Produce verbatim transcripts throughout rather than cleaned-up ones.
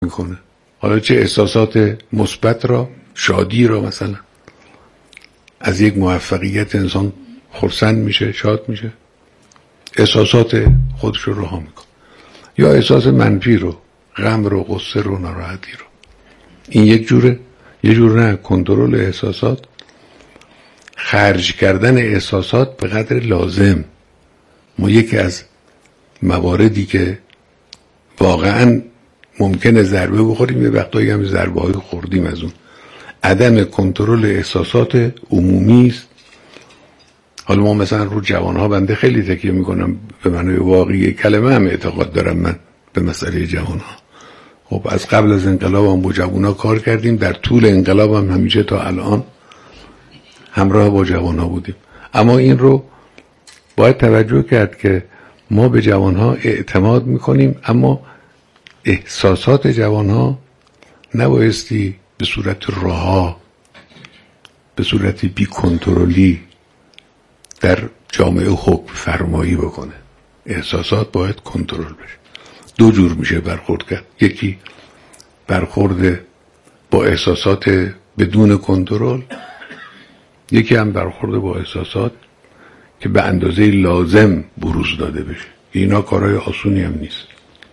میکنه. حالا چه احساسات مثبت را، شادی را، مثلا از یک موفقیت انسان خرسند میشه، شاد میشه، احساسات خودش رو رها میکنه، یا احساس منفی رو، غم رو، غصه رو، ناراحتی رو. این یک جوره. یه جور نه، کنترل احساسات، خرج کردن احساسات به قدر لازم. ما یکی از مواردی که واقعا ممکنه ضربه بخوریم، یه وقتایی هم ضربه های خوردیم از اون، عدم کنترل احساسات عمومی است. حالا ما مثلا رو جوانها، بنده خیلی تکیه میکنم به معنای واقعی کلمه، هم اعتقاد دارم من به مسئله جوانها. خب از قبل از انقلاب هم با جوانها کار کردیم، در طول انقلاب هم همیشه تا الان همراه با جوانها بودیم. اما این رو باید توجه کرد که ما به جوانها اعتماد میکنیم، اما احساسات جوانها نبایستی به صورت رها، به صورت بی کنترلی در جامعه حکم فرمایی بکنه. احساسات باید کنترل بشه. دو جور میشه برخورد کرد. یکی برخورد با احساسات بدون کنترل، یکی هم برخورد با احساسات که به اندازه لازم بروز داده بشه. اینا کارهای آسونی هم نیست.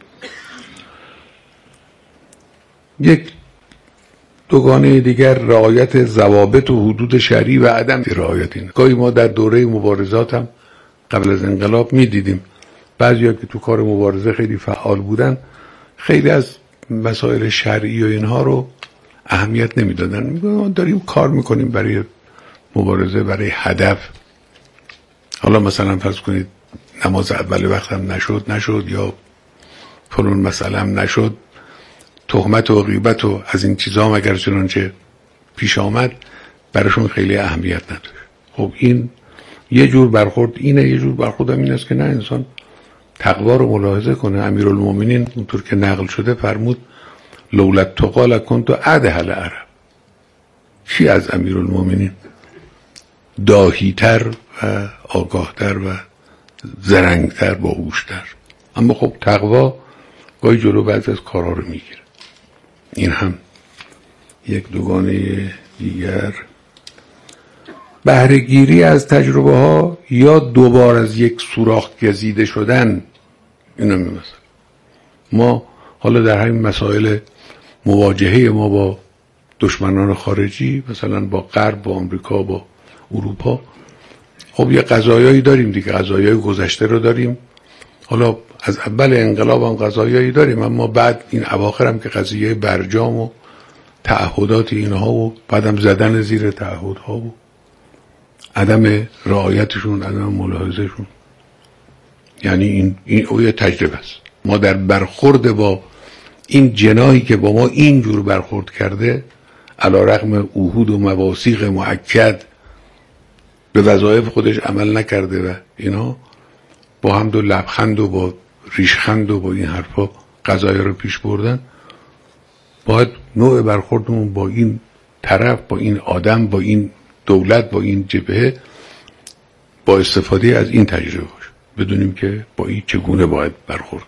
یک دوگانه دیگر رعایت ضوابط و حدود شرعی و عدم رعایت اینه. گاهی ما در دوره مبارزات هم قبل از انقلاب میدیدیم بعضیا که تو کار مبارزه خیلی فعال بودن، خیلی از مسائل شرعی و اینها رو اهمیت نمیدادن. میگن داریم کار میکنیم برای مبارزه، برای هدف. حالا مثلا فرض کنید نماز اول وقت هم نشد نشد یا فلان مسئله هم نشد، تهمت و غیبت و از این چیزا هم اگر چنانچه پیش آمد براشون خیلی اهمیت نداره. خب این یه جور برخورد اینه. یه جور برخورد هم این است که نه، انسان تقوا رو ملاحظه کنه. امیرالمومنین اونطور که نقل شده فرمود لولت تقال کنتو ادهل عرب. کی از امیرالمومنین داهی‌تر و آگاهتر و زرنگتر، باهوشتر؟ اما خب تقوا گاهی جلو بعضی از کارها رو میگیره. این هم یک دوگانه دیگر. بهره‌گیری از تجربه ها یا دوبار از یک سوراخ گزیده شدن. اینو می‌مثل ما حالا در همین مسائل مواجهه ما با دشمنان خارجی، مثلا با غرب، با آمریکا، با اروپا، خب یه قضایایی داریم دیگه، قضایای گذشته رو داریم. حالا از اول انقلاب هم قضایایی داریم، اما بعد این اواخر هم که قضیه برجام و تعهدات اینها و بعدم زدن زیر تعهدها و عدم رعایتشون، عدم ملاحظهشون، یعنی این این یه تجربه است. ما در برخورد با این جناحی که با ما اینجور برخورد کرده، علی رغم عهود و مواثیق مؤکد به وظایف خودش عمل نکرده و اینا، با حمد و لبخند و با ریشخند و با این حرفا قضایا رو پیش بردن. باید نوع برخوردمون با این طرف، با این آدم، با این دولت، با این جبهه، با استفاده از این تجربه باشه، بدونیم که با این چگونه باید برخورد.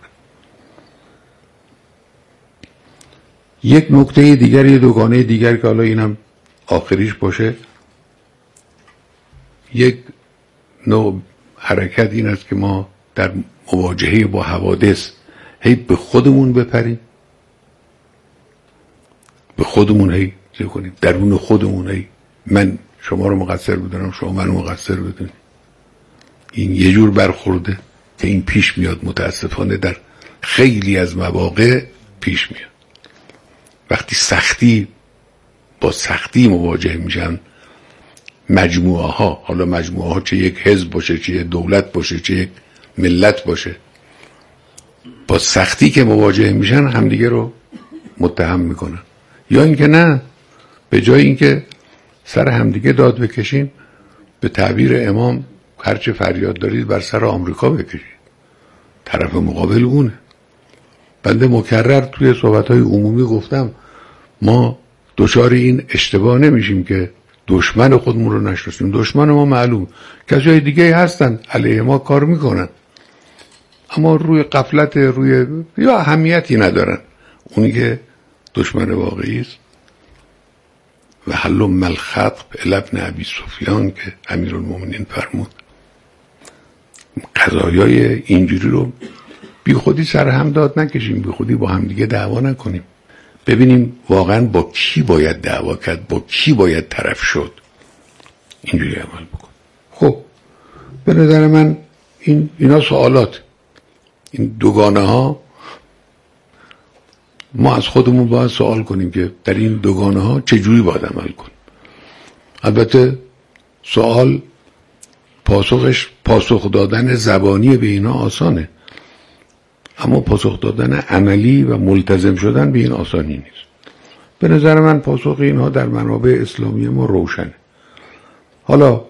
یک نکته دیگر، یه دوگانه دیگر که حالا اینم آخریش باشه، یک نوع حرکت این است که ما در مواجهه با حوادث هی به خودمون بپریم، به خودمون هی چه کنیم، درون خودمون هی من شما رو مقصر بدونم، شما منو مقصر بدونید. این یه جور برخورده که این پیش میاد، متاسفانه در خیلی از مواقع پیش میاد. وقتی سختی با سختی مواجه میشن مجموعه ها، حالا مجموعه ها چه یک حزب باشه، چه یک دولت باشه، چه یک ملت باشه، با سختی که مواجه میشن همدیگه رو متهم میکنن. یا اینکه نه، به جای اینکه سر همدیگه داد بکشین، به تعبیر امام هرچه فریاد دارید بر سر آمریکا بکشید، طرف مقابل اونه. بنده مکرر توی صحبت‌های عمومی گفتم ما دچار این اشتباه نمیشیم که دشمن خودمون رو نشناسیم. دشمن ما معلوم، کسای دیگه هستن علیه ما کار میکنن، اما روی غفلت، روی یا اهمیتی ندارن. اونی که دشمن واقعی است. و حلم الخطب الی ابن ابی سفیان که امیرالمومنین فرمود قضایای اینجوری رو بی خودی سر هم داد نکشیم، بی خودی با هم دیگه دعوا نکنیم، ببینیم واقعا با کی باید دعوا کرد، با کی باید طرف شد، اینجوری عمل بکن. خب به نظر من این اینا سوالات، این دوگانه ها ما از خودمون باید سوال کنیم که در این دوگانه ها چجوری باید عمل کنیم. البته سوال پاسخش پاسخ دادن زبانی به اینا آسانه، اما پاسخ دادن عملی و ملتزم شدن به این آسانی نیست. به نظر من پاسخ اینها در منابع اسلامی ما روشنه. حالا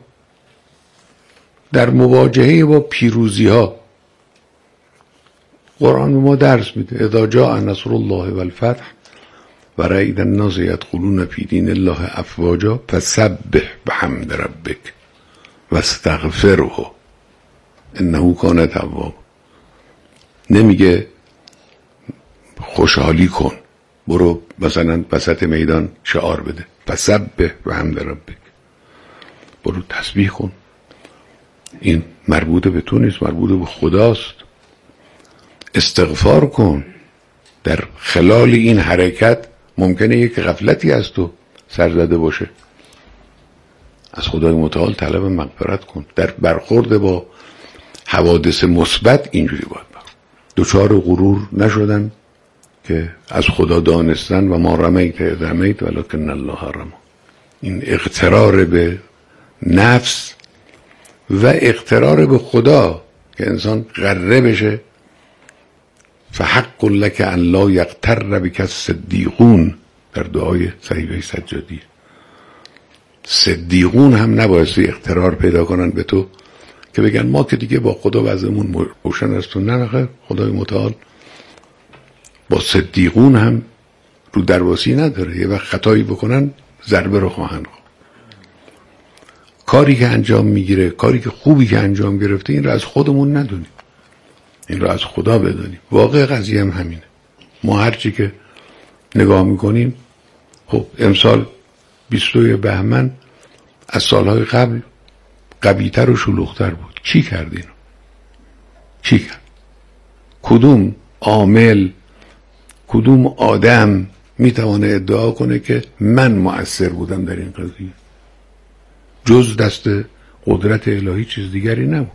در مواجهه با پیروزی ها قرآن به ما درس میده اذا جاء نصر الله والفتح و رأیت الناس یدخلون فی دین الله افواجا فسبح بحمد ربک واستغفره انه کان توابا. نمیگه خوشحالی کن، برو مثلا وسط میدان شعار بده فسبح بحمد ربک، برو تسبیح کن. این مربوط به تو نیست، مربوط به خداست. استغفار کن. در خلال این حرکت ممکنه یک غفلتی از تو سر زده باشه، از خدای متعال طلب مغفرت کن. در برخورد با حوادث مثبت اینجوری باید باید دوچار غرور نشدن که از خدا دانستن و ما رمیت اذ رمیت ولکن الله رمی. این اقترار به نفس و اقترار به خدا که انسان غره بشه. فحق لک ان لا یغتر بک الصدیقون در دعای صحیفه سجادی. صدیقون هم نبایستی اقترار پیدا کنن به تو که بگن ما که دیگه با خدا وضعمون روشن است. و نه خیر، خدای متعال با صدیقون هم رو درواسی نداره. یه وقت خطایی بکنن ضربه رو خواهند خورد. کاری که انجام میگیره، کاری که خوبی که انجام گرفته، این رو از خودمون ندونیم، این رو از خدا بدونیم. واقع قضیه هم همینه. ما هرچی که نگاه میکنیم، خب امسال بیستوی بهمن از سالهای قبل قوی‌تر و شلوغ‌تر بود. چی کرد اینو؟ چی کرد؟ کدوم عامل، کدوم آدم میتونه ادعا کنه که من مؤثر بودم در این قضیه؟ جز دست قدرت الهی چیز دیگری نبود.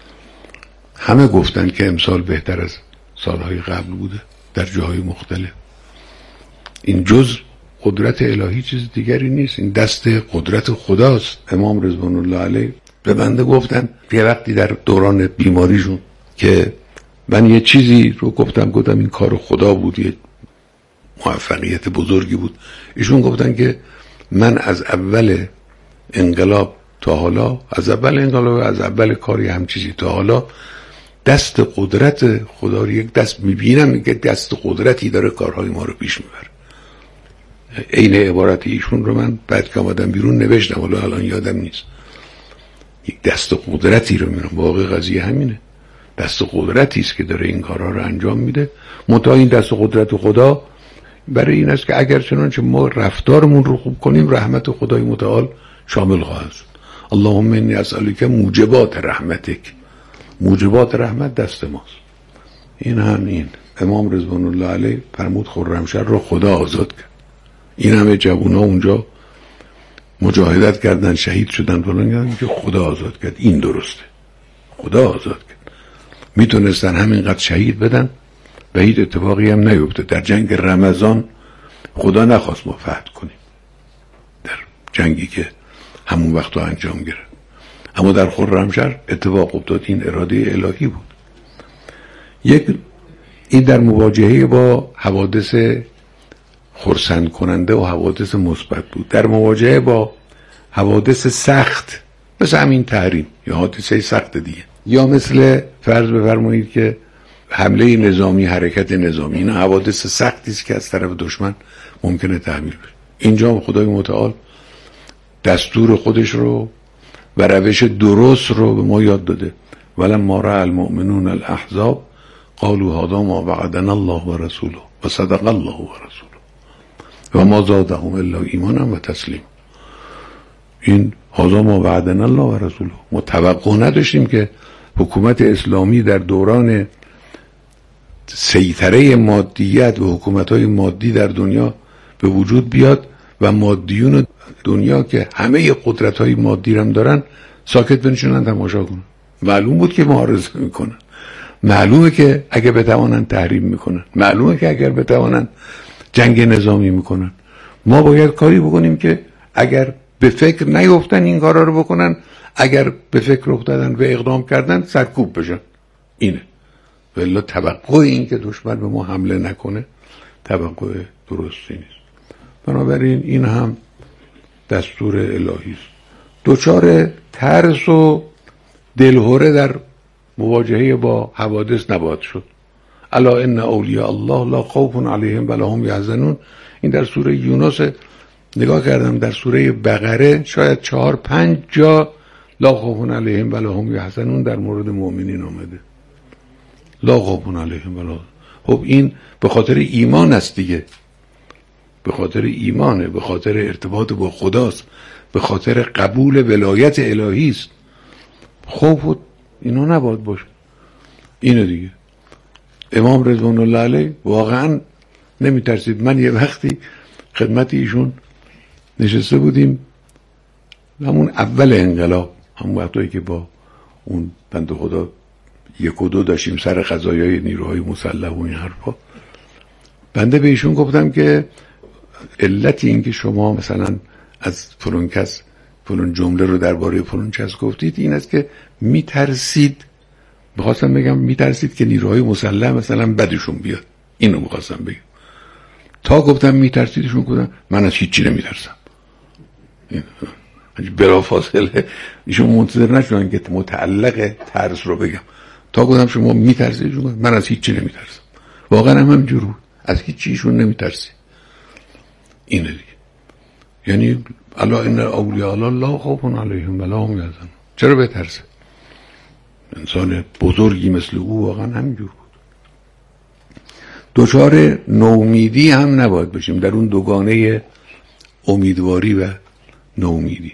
همه گفتن که امسال بهتر از سالهای قبل بوده در جاهای مختلف. این جز قدرت الهی چیز دیگری نیست، این دست قدرت خداست. امام رضوان الله علیه به بنده گفتن یه وقتی در دوران بیماریشون که من یه چیزی رو گفتم گفتم این کار خدا بود، یه موفقیت بزرگی بود. ایشون گفتن که من از اول انقلاب تا حالا، از اول انقلاب از اول کاری هم چیزی تا حالا دست قدرت خدا رو یک دست میبینم که دست قدرتی داره کارهای ما رو پیش میبره. این عبارت ایشون رو من بعد که آمدم بیرون نوشتم، حالا الان یادم نیست. یک دست قدرتی رو میبینم. واقع قضیه همینه، دست قدرتی است که داره این کارها رو انجام میده. منتها این دست قدرت خدا برای این است که اگر چنانچه ما رفتارمون رو خوب کنیم رحمت خدای متعال شامل خواهد شد. اللهم انی اسألک موجبات رحمتک. موجبات رحمت دست ماست. این هم این امام رضوان الله علیه فرمود خرمشهر رو خدا آزاد کرد. این همه جوونا اونجا مجاهدت کردن، شهید شدن فلان، یعنی که خدا آزاد کرد. این درسته، خدا آزاد کرد. میتونستن همینقدر شهید بدن و هیچ اتفاقی هم نیفته. در جنگ رمضان خدا نخواست ما فتح کنیم، در جنگی که همون وقت رو انجام گرفت. اما در خرمشهر اتفاق افتاد. این اراده الهی بود. یک این در مواجهه با حوادث خرسند کننده و حوادث مثبت بود. در مواجهه با حوادث سخت مثل همین تحریم یا حادثه سخت دیگه، یا مثل فرض بفرمایید که حمله نظامی، حرکت نظامی، اینا حوادث سختی است که از طرف دشمن ممکنه تحمیل بشه. اینجا خدای متعال دستور خودش رو و روش درست رو به ما یاد داده. ولما رأى المؤمنون الاحزاب قالوا هذا ما وعدنا الله ورسوله وصدق الله ورسوله. و ما زادهم الا ایمانا و تسلیم. این هذا ما وعدنا الله و رسوله. ما توقع نداشتیم که حکومت اسلامی در دوران سیطره مادیت و حکومت‌های مادی در دنیا به وجود بیاد و مادیون دنیا که همه قدرت‌های مادی هم دارن ساکت بنشینن تماشا کنن. معلوم بود که معارضه میکنن، معلومه که اگه بتوانن تحریم میکنن، معلومه که اگر بتوانن جنگ نظامی میکنن. ما باید کاری بکنیم که اگر به فکر نیفتن این کارا رو بکنن، اگر به فکر افتادن و اقدام کردن سرکوب بشن. اینه. ولی توقع این که دشمن به ما حمله نکنه توقع درستی نیست. بنابراین این هم دستور الهی است. دچار ترس و دلهره در مواجهه با حوادث نباید شد. الا ان اولیاء الله لا خوف علیهم ولا هم یحزنون. این در سوره یونس نگاه کردم، در سوره بقره شاید چهار پنج جا لا خوف علیهم ولا هم یحزنون در مورد مؤمنین آمده. لا خوف علیهم ولا. خب این به خاطر ایمان است دیگه، به خاطر ایمانه، به خاطر ارتباط با خداست، به خاطر قبول ولایت الهی است. خوف اینا نباید باشه. اینو دیگه امام رضوان الله علیه واقعا نمی ترسید. من یه وقتی خدمت ایشون نشسته بودیم، همون اول انقلاب، همون وقتایی که با اون بنده خدا یک و دو داشتیم سر قضایای نیروهای مسلح و این حرفا، بنده به ایشون گفتم که علت این که شما مثلا از فلان کس فلان جمله رو درباره فلان کس گفتید این است که میترسید، میخواستم بگم میترسید که نیروهای مسلح مثلا بدشون بیاد. اینو میخواستم بگم. تا گفتم میترسیدشون گفتم من از هیچی نمیترسم. بلا فاصله ایشون منتظر نشدن که متعلق ترس رو بگم. تا گفتم شما میترسیدشون گفتم من از هیچی نمیترسم. واقعا هم همینجور بود، از هیچ چیزشون نمیترسید. اینه دیگه. یعنی الا ان اولیاء الله لا خوف علیهم ولا هم یحزنون. چرا بترسه؟ انسان بزرگی مثل او واقعا همینجور بود. دچار نومیدی هم نباید بشیم در اون دوگانه امیدواری و نومیدی.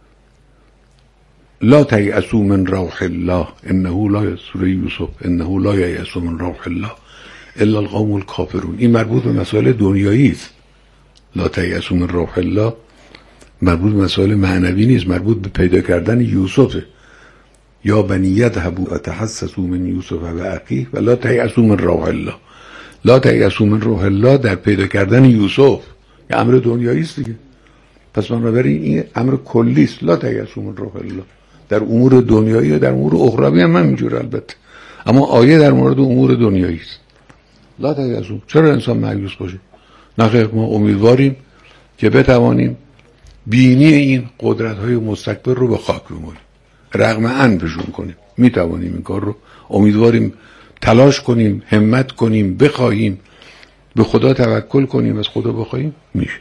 لا تیأسوا من روح الله انه لا سوره یوسف انه لا ییأس من روح الله الا القوم الکافرون. این مربوط به مسائل دنیایی است. لا تیأسوا من روح الله مربوط به مسائل معنوی نیست، مربوط به پیدا کردن یوسفه. یا بنی یذهبوا وتحسسوا من یوسف و اخیه ولا تیأسوا من روح الله. لا تیأسوا من روح الله در پیدا کردن یوسف یه امر دنیایی است دیگه. پس بنابراین این امر کلی است. لا تیأسوا من روح الله در امور دنیایی و در امور اخروی هم همینجوره البته، اما آیه در مورد امور دنیایی است. لا تیأسوا. چرا انسان مایوس باشه؟ نه، ما امیدواریم که بتوانیم بینی این قدرت‌های مستکبر رو به خاک بمالیم، رغم انفشون کنیم. میتوانیم این کار رو، امیدواریم تلاش کنیم، همت کنیم، بخواهیم، به خدا توکل کنیم، از خدا بخواهیم، میشه.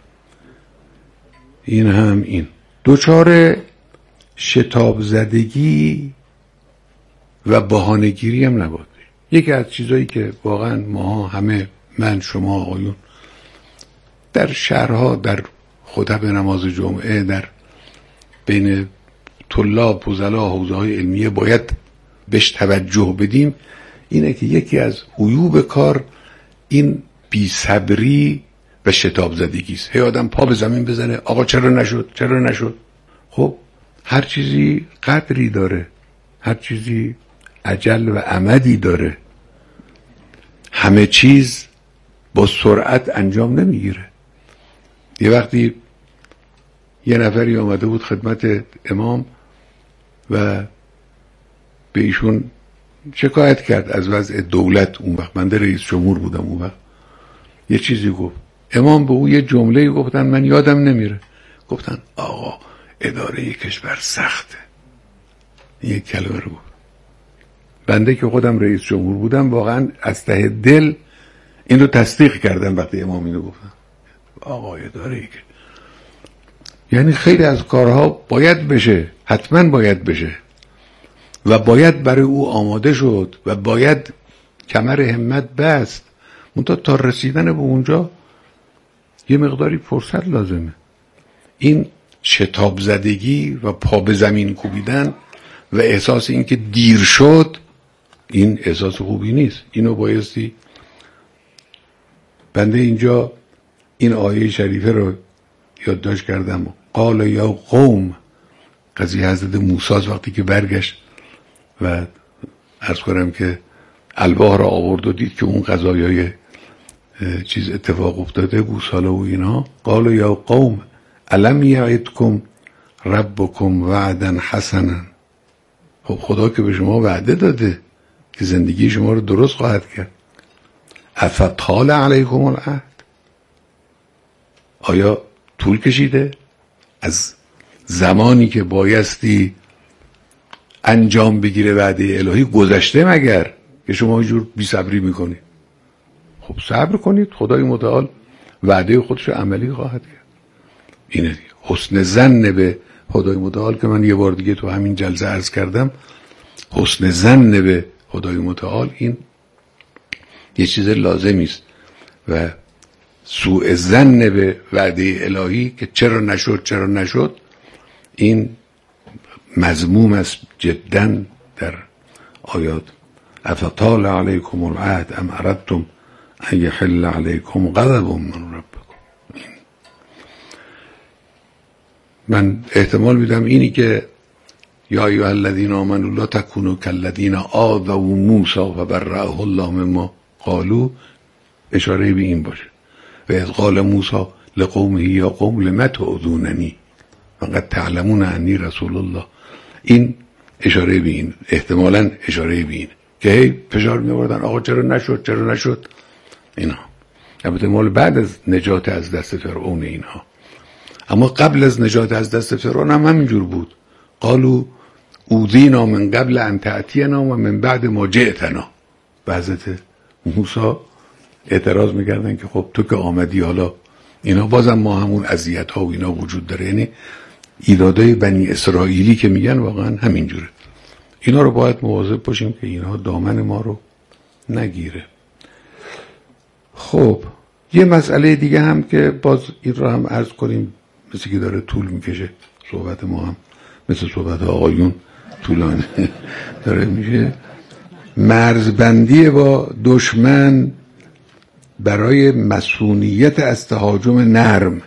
این هم این دوچار شتاب زدگی و بهانه‌گیری هم نباید. یکی از چیزایی که واقعا ما همه، من شما آقایون، در شهرها، در خطب نماز جمعه، در بین طلاب، فضلا، حوزه‌های علمیه باید بهش توجه بدیم، اینه که یکی از عیوب کار این بی‌صبری و شتاب زدگی است. هی آدم پا به زمین بزنه، آقا چرا نشد چرا نشد. خب هر چیزی قدری داره، هر چیزی اجل و امدی داره. همه چیز با سرعت انجام نمیگیره. یه وقتی یه نفری آمده بود خدمت امام و به ایشون شکایت کرد از وضع دولت. اون وقت من رئیس جمهور بودم. اون وقت یه چیزی گفت، امام به او یه جمله گفتن، من یادم نمیره، گفتن آقا اداره کشور سخته. این یک کلمه رو گفت. بنده که خودم رئیس جمهور بودم واقعا از ته دل این رو تصدیق کردم وقتی امام اینو گفتن. آقا اداره که یعنی خیلی از کارها باید بشه، حتما باید بشه و باید برای او آماده شد و باید کمر همت بست. منتها تا رسیدن به اونجا یه مقداری فرصت لازمه. این شتاب زدگی و پا به زمین کوبیدن و احساس این که دیر شد، این احساس خوبی نیست. اینو بایستی بنده اینجا این آیه شریفه رو یادداشت کردم. قال یا قوم، قضیه حضرت موسی وقتی که برگشت و عرض کنم که الواح را آورد و دید که اون قضایای چیز اتفاق افتاده، گوساله و اینا. قال یا قوم الم یعدکم ربکم وعدا حسنا. خب خدا که به شما وعده داده که زندگی شما رو درست خواهد کرد. افطال علیکم العهد، آیا طول کشیده؟ از زمانی که بایستی انجام بگیره وعده الهی گذشته مگر که شما اینجور بی صبری میکنید؟ خب صبر کنید، خدای متعال وعده خودش عملی خواهد کرد. اینه دیگه. حسن ظن به خدای متعال که من یه بار دیگه تو همین جلسه عرض کردم، حسن ظن به خدای متعال این یه چیز لازمی است و سوء ظن به وعده الهی که چرا نشد چرا نشد این مذموم است جدا در آیات. افطال علیکم العهد ام اردتم ان یحل علیکم غضب من ربکم. من احتمال میدم اینی که یا ایها الذین آمنوا لا تکونوا کالذین آذوا موسی فبرأه الله مما قالوا اشاره به این باشه. و اذ قال موسی لقومه یا قوم لم تؤذوننی وقد تعلمون انی رسول الله. این اشاره به این، احتمالاً اشاره به این که هی فشار می‌آوردن آقا چرا نشد چرا نشد اینا. البته مال بعد از نجات از دست فرعون اینها، اما قبل از نجات از دست فرعون هم همینجور بود. قالوا اوذینا من قبل ان تأتینا و من بعد ما جئتنا. و حضرت موسی اعتراض میکردن که خب تو که آمدی حالا اینا، بازم ما همون اذیت ها و اینا وجود داره. یعنی ایرادای بنی اسرائیلی که میگن واقعا همینجوره. اینا رو باید مواظب باشیم که اینا دامن ما رو نگیره. خب یه مسئله دیگه هم که باز این رو هم عرض کنیم، مثل که داره طول میکشه صحبت ما هم مثل صحبت آقایون طولانی داره میشه. مرزبندی با دشمن برای مسئولیت از تهاجم نرم،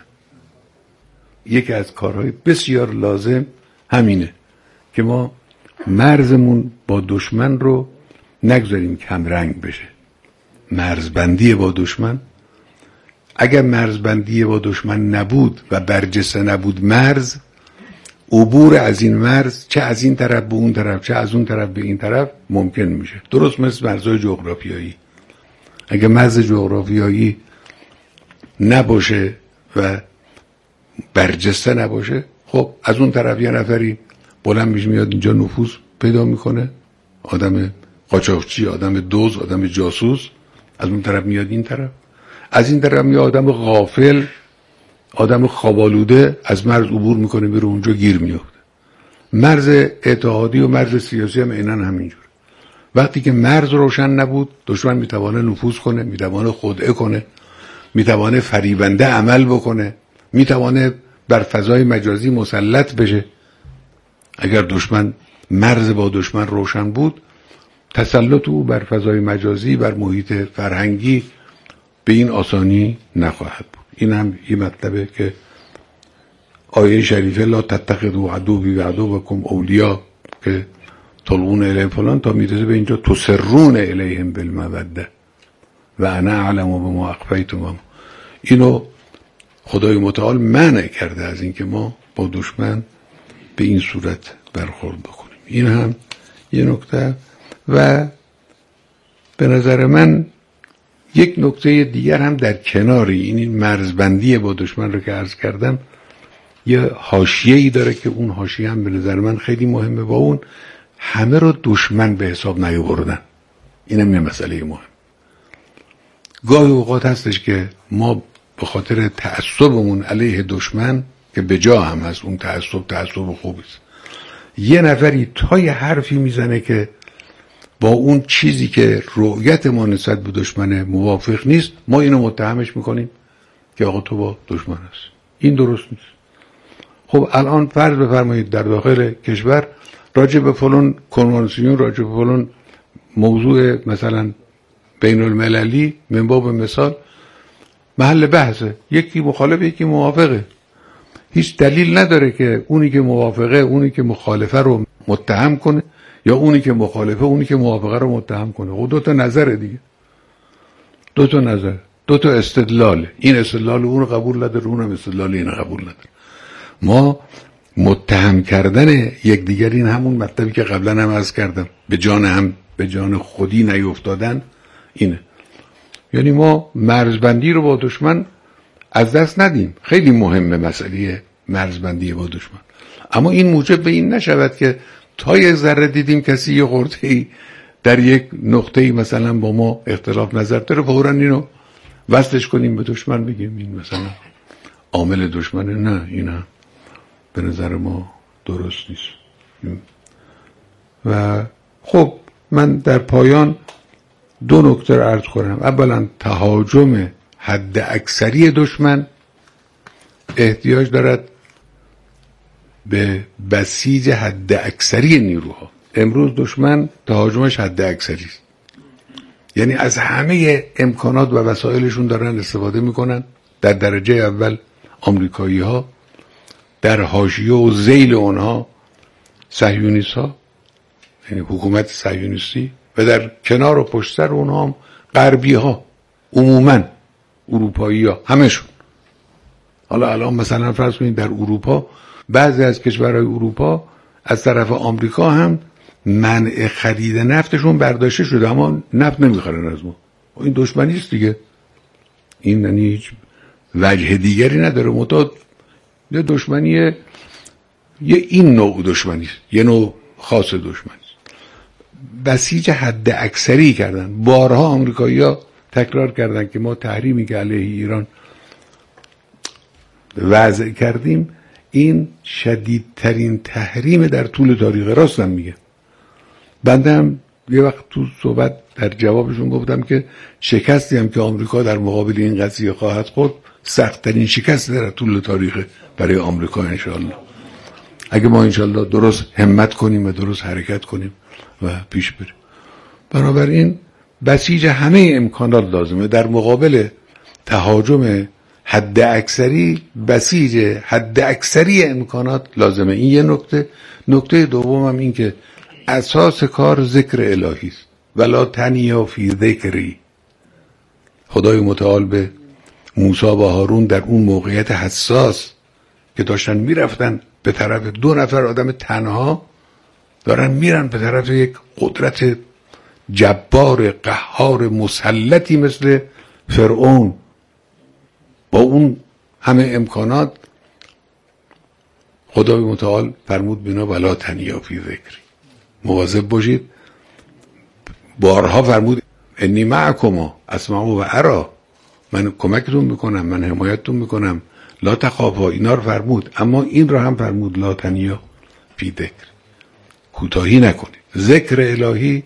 یکی از کارهای بسیار لازم همینه که ما مرزمون با دشمن رو نگذاریم کم رنگ بشه. مرزبندی با دشمن، اگر مرزبندی با دشمن نبود و برجسته نبود مرز، عبور از این مرز چه از این طرف به اون طرف چه از اون طرف به این طرف ممکن میشه. درست مثل مرزهای جغرافیایی. اگر مرز جغرافیایی نباشه و برجسته نباشه، خب از اون طرف یه نفری بلند میشه میاد اینجا نفوذ پیدا میکنه، آدم قاچاقچی، آدم دوز، آدم جاسوس. از اون طرف میاد این طرف، از این طرف میاد آدم غافل، آدم خوابالوده، از مرز عبور میکنه میره اونجا گیر میفته. مرز اتحادی و مرز سیاسی هم عیناً همینجور. وقتی که مرز روشن نبود، دشمن میتوانه نفوذ کنه، میتوانه خدعه کنه، میتوانه فریبنده عمل بکنه، میتوانه بر فضای مجازی مسلط بشه. اگر دشمن مرز با دشمن روشن بود، تسلط او بر فضای مجازی، بر محیط فرهنگی به این آسانی نخواهد بود. این هم یه مطلبه که آیه شریفه لا تتخذوا عدوی و عدوکم اولیاء که تلقون الیه فلان تا میرسه به اینجا تسرون الیهم بالموده و انا اعلم بما اخفیتم. اینو خدای متعال منع کرده از اینکه ما با دشمن به این صورت برخورد بکنیم. این هم یه نکته. و به نظر من یک نکته دیگر هم در کناری این, این مرزبندی با دشمن رو که عرض کردم یه حاشیه‌ای داره که اون حاشیه هم به نظر من خیلی مهمه. با اون همه رو دشمن به حساب نیاوردن. اینم یه مسئله مهم. گاهی اوقات هستش که ما به خاطر تعصبمون علیه دشمن که به جا هم هست، اون تعصب تعصب خوبی است، یه نفری تا یه حرفی میزنه که با اون چیزی که رؤیت ما نسبت به دشمن موافق نیست، ما اینو متهمش میکنیم که آقا تو با دشمن هست. این درست نیست. خب الان فرض بفرمایید در داخل کشور راجع به فلان کنوانسیون، راجع به فلان موضوع مثلا بین المللی من باب مثال محل بحثه، یکی مخالف یکی موافقه، هیچ دلیل نداره که اونی که موافقه اونی که مخالفه رو متهم کنه یا اونی که مخالفه اونی که موافقه رو متهم کنه. خب دو تا نظره دیگه، دو تا نظر، دو تا استدلاله، این استدلال اون رو قبول نداره، اونم استدلال این رو قبول نداره. ما متهم کردن یکدیگر، این همون مطلبی که قبلا هم عرض کردم، به جان هم به جان خودی نیفتادن اینه. یعنی ما مرزبندی رو با دشمن از دست ندیم. خیلی مهمه مسئله مرزبندی با دشمن، اما این موجب به این نشود که تا یک ذره دیدیم کسی یه خرده‌ای در یک نقطه‌ای مثلا با ما اختلاف نظر داره فوراً اینو وصلش کنیم به دشمن، بگیم این مثلا عامل دشمنه. نه، اینا به نظر ما درست نیست. و خب من در پایان دو نکته رو عرض کنم. اولا تهاجم حد اکثری دشمن احتیاج دارد به بسیج حد اکثری نیروها. امروز دشمن تهاجمش حد اکثری است، یعنی از همه امکانات و وسایلشون دارن استفاده میکنن. در درجه اول آمریکایی ها، در حاشیه و ذیل اونها صهیونیست ها، یعنی حکومت صهیونیستی، و در کنار و پشت سر اونها هم غربی ها، عموما اروپایی ها، همشون. حالا الان مثلا فرض کنید در اروپا بعضی از کشورهای اروپا از طرف آمریکا هم منع خرید نفتشون برداشته شده، اما نفت نمیخرن از ما. این دشمنی است دیگه، این یعنی هیچ وجه دیگری نداره، متأ یه دشمنیه، یه این نوع دشمنی است، یه نوع خاص دشمنی. بسیج حد اکثری کردن. بارها آمریکایی‌ها تکرار کردن که ما تحریمی که علیه ایران وضع کردیم این شدیدترین تحریم در طول تاریخ. راستم میگه. بنده هم یه وقت تو صحبت در جوابشون گفتم که شکستی هم که آمریکا در مقابل این قضیه خواهد خورد سخت‌ترین شکست در طول تاریخ برای آمریکا انشاءالله. اگه ما انشاءالله درست همت کنیم و درست حرکت کنیم و پیش بریم. بنابراین بسیج همه امکانات لازمه در مقابل تهاجم حد اکثری. بسیج حد اکثری امکانات لازمه. این یه نکته. نکته دوم هم این که اساس کار ذکر الهی است. ولا تنیا فی ذکری. خدای متعال به موسی و هارون در اون موقعیت حساس که داشتن میرفتن به طرف دو نفر آدم تنها دارن میرن به طرف یک قدرت جبار قهار مسلطی مثل فرعون با اون همه امکانات، خدای متعال فرمود بنا ولا تنیا فی ذکری، مواظب باشید. بارها فرمود انی معکما اسمع و ارى، من کمکتون میکنم، من حمایتتون میکنم، لا تخافا، اینا رو فرمود. اما این رو هم فرمود لا تنیا فی ذکر، کوتاهی نکنید. ذکر الهی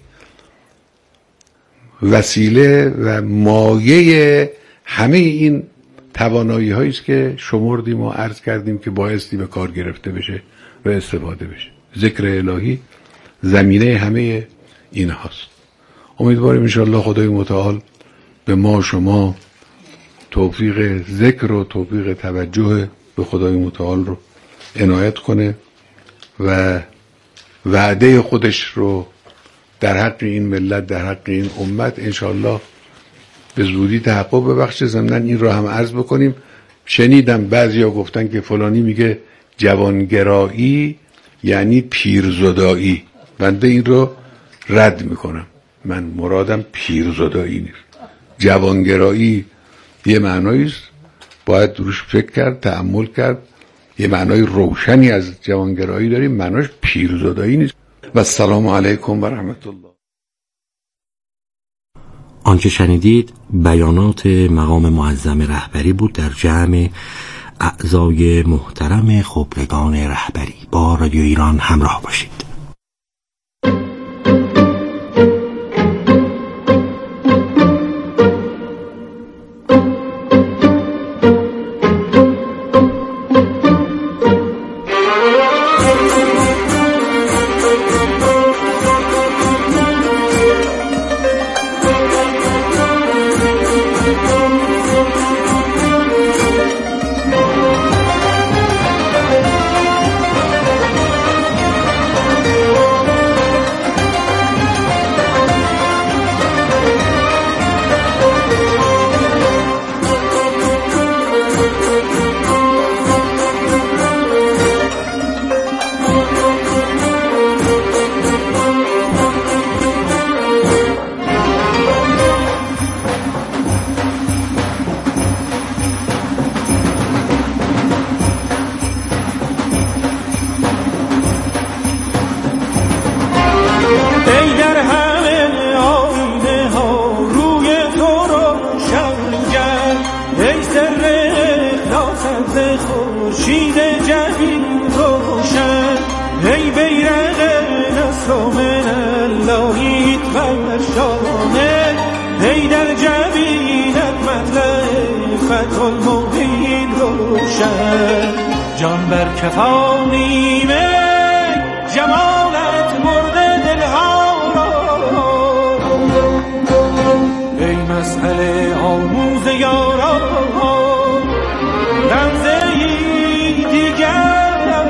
وسیله و مایه همه این توانایی هایی است که شمردیم و عرض کردیم که بایستی به کار گرفته بشه و استفاده بشه. ذکر الهی زمینه همه این هاست. امیدواریم انشاءالله خدای متعال به ما شما توفیق ذکر و توفیق توجه به خدای متعال رو عنایت کنه و وعده خودش رو در حق این ملت، در حق این امت انشاءالله به زودی تحقق ببخشه. ضمناً این رو هم عرض بکنیم، شنیدم بعضیا گفتن که فلانی میگه جوانگرایی یعنی پیرزدایی. بنده این رو رد میکنم. من مرادم پیرزدایی نیست. جوانگرایی یه معنایی است، باید روش فکر کرد، تأمل کرد. یه معنای روشنی از جوانگرایی داریم، معناش پیرزدایی نیست. و السلام علیکم و رحمت الله. آنچه شنیدید بیانات مقام معظم رهبری بود در جمع اعضای محترم خبرگان رهبری. با رادیو ایران همراه باشید. سبز خورشید جدید روشن، ای بیرق نصر من اللهیت بر شامل، ای در جبینت مطلع فتح المبین روشن. جان بر کفانی می جمالت مرد دلها را، ای مسئله آموز یاران رمزه‌ای دیگر،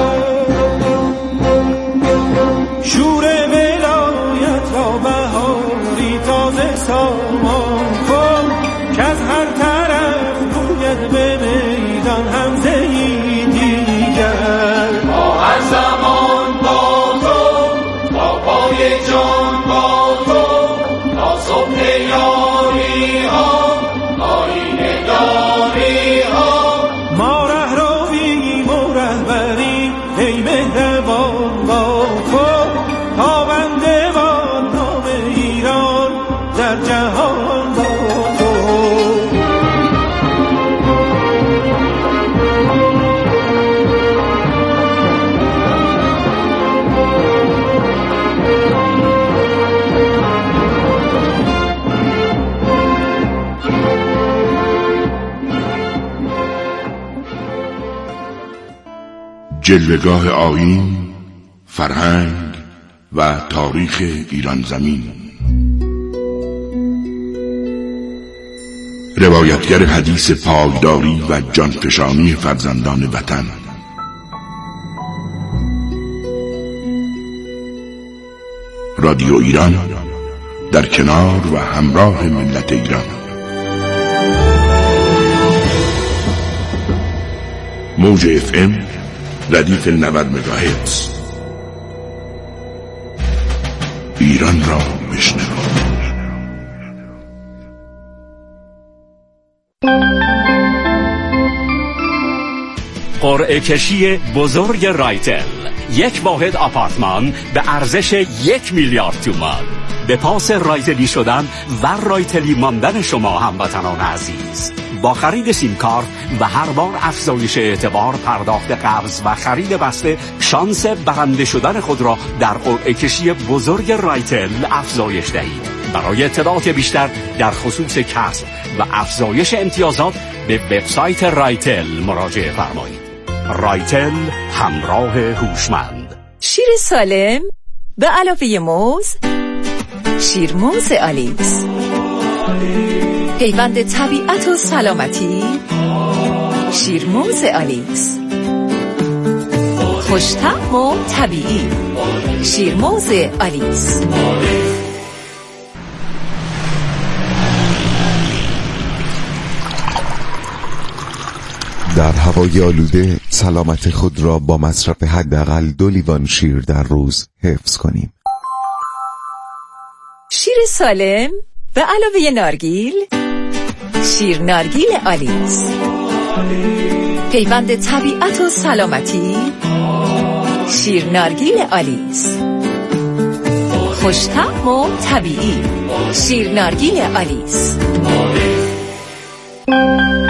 شور ولایت را بهاری تازه سامان کن، که از هر طرف روید به میدان همزه‌ای دیگر. با هر زمان با تو، با پای جان با تو، تا صبح یاری ها، آیین یاری ها. ما ره رویم و رهبریم ای مهربان با تو، تا بندگان نام ایران در جهان با تو. جلوه‌گاه آیین، فرهنگ و تاریخ ایران زمین. روایتگر حدیث پایداری و جانفشانی فرزندان وطن. رادیو ایران در کنار و همراه ملت ایران. موج اف ام ردیف نود مگاهرتز. ایران را بشنو. قرعه کشی بزرگ رایتل، یک واحد آپارتمان به ارزش یک میلیارد تومان. به پاس رایتلی شدن و رایتلی ماندن شما هموطنان عزیز، با خرید سیم کارت و هر بار افزایش اعتبار، پرداخت قرض و خرید بسته، شانس برنده شدن خود را در قرعه کشی بزرگ رایتل افزایش دهید. برای اطلاعات بیشتر در خصوص کسب و افزایش امتیازات به وبسایت رایتل مراجعه فرمایید. رایتل، همراه هوشمند. شیر سالم به علاوه موز، شیرموز آلیس، پیوند طبیعت و سلامتی. شیرموز آلیس، خوش‌طعم و طبیعی. شیرموز آلیس. در هوای آلوده سلامت خود را با مصرف حداقل دو لیوان شیر در روز حفظ کنیم. شیر سالم به علاوه نارگیل، شیر نارگیل آلیس، پیوند طبیعت و سلامتی. شیر نارگیل آلیس، خوش‌طعم و طبیعی. شیر نارگیل آلیس.